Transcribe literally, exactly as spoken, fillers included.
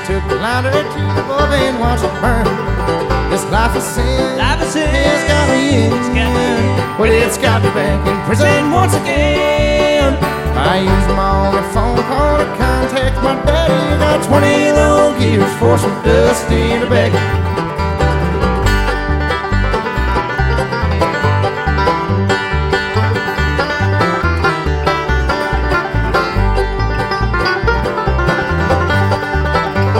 took the lighter to the bulb and watched it burn. This life of sin, Life of sin has got me in. It's got me in. Well, it's got me back in prison once again. I use my only phone call to contact my daddy. Got twenty low gears for some dusty in the back.